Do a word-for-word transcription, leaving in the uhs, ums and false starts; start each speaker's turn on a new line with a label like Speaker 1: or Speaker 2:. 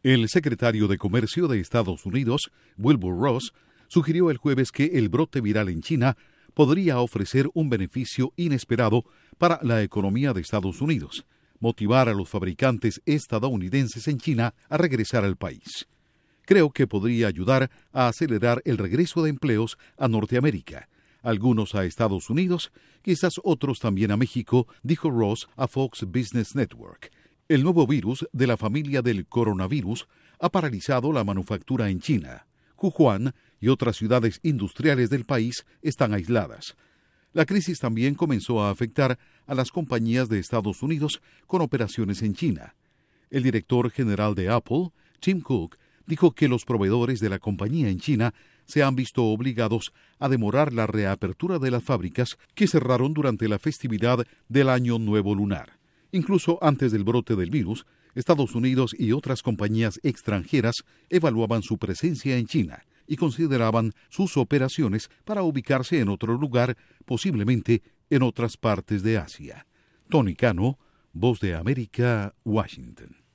Speaker 1: El secretario de Comercio de Estados Unidos, Wilbur Ross, sugirió el jueves que el brote viral en China podría ofrecer un beneficio inesperado para la economía de Estados Unidos, motivar a los fabricantes estadounidenses en China a regresar al país. Creo que podría ayudar a acelerar el regreso de empleos a Norteamérica, algunos a Estados Unidos, quizás otros también a México, dijo Ross a Fox Business Network. El nuevo virus de la familia del coronavirus ha paralizado la manufactura en China. Wuhan y otras ciudades industriales del país están aisladas. La crisis también comenzó a afectar a las compañías de Estados Unidos con operaciones en China. El director general de Apple, Tim Cook, dijo que los proveedores de la compañía en China se han visto obligados a demorar la reapertura de las fábricas que cerraron durante la festividad del Año Nuevo Lunar. Incluso antes del brote del virus, Estados Unidos y otras compañías extranjeras evaluaban su presencia en China y consideraban sus operaciones para ubicarse en otro lugar, posiblemente en otras partes de Asia. Tony Cano, Voz de América, Washington.